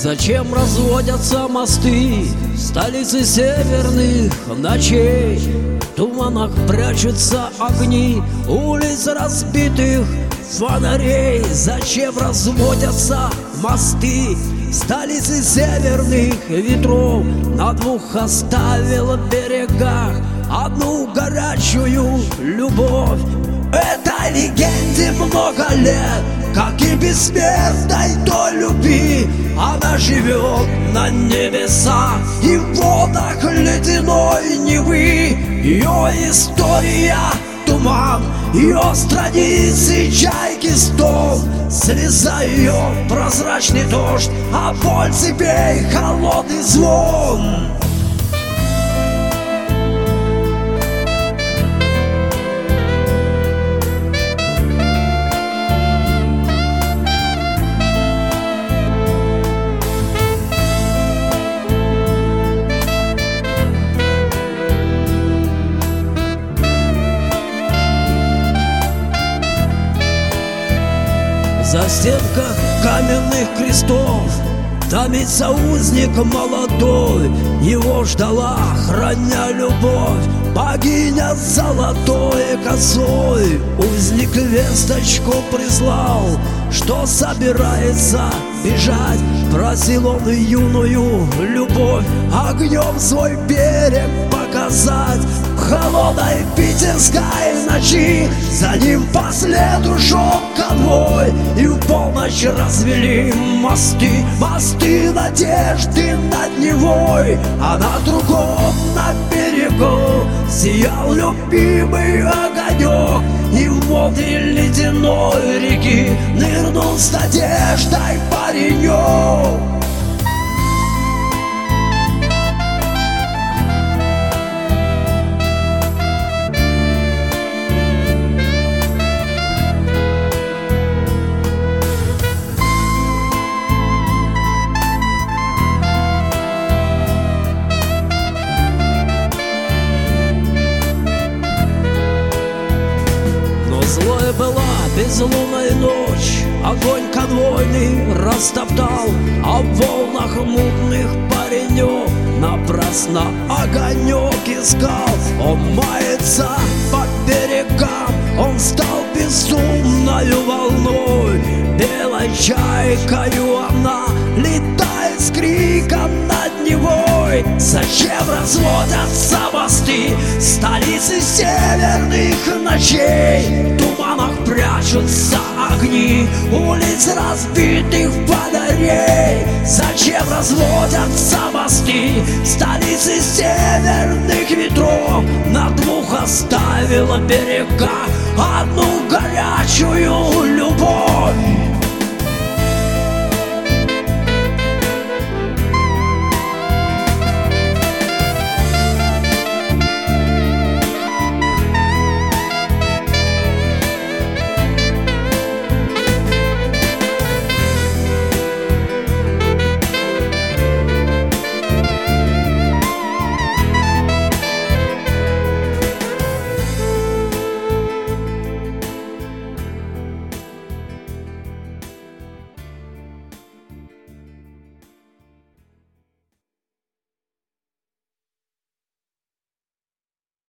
Зачем разводятся мосты в столице северных ночей? В туманах прячутся огни улиц разбитых фонарей. Зачем разводятся мосты в столице северных ветров? На двух оставил берегах одну горячую любовь. Этой легенде много лет, как и бессмертной той любви. Она живет на небесах и в водах ледяной Невы. Ее история — туман, ее страницы — чайки стон. Слеза ее — прозрачный дождь, а боль цепей — холодный звон. В застенках каменных крестов томится узник молодой. Его ждала, храня любовь, богиня с золотой косой. Узник весточку прислал, что собирается бежать. Просил он юную любовь огнем свой берег показать. В холодной питерской ночи за ним по следу шел конвой. И в полночь развели мосты, мосты надежды над Невой. А на другом, на берегу, сиял любимый огонек. И в воды ледяной реки нырнул с надеждой паренек. Злой была безлунная ночь, огонь конвойный растоптал, а в волнах мутных паренек напрасно огонек искал. Он мается по берегам, он стал безумною волной. Белой чайкою она летает с криком над Невой. Зачем разводятся мосты столицы северных ночей? В туманах прячутся огни улиц разбитых фонарей. Зачем разводятся мосты столицы северных ветров? На двух оставила берега одну горячую любовь.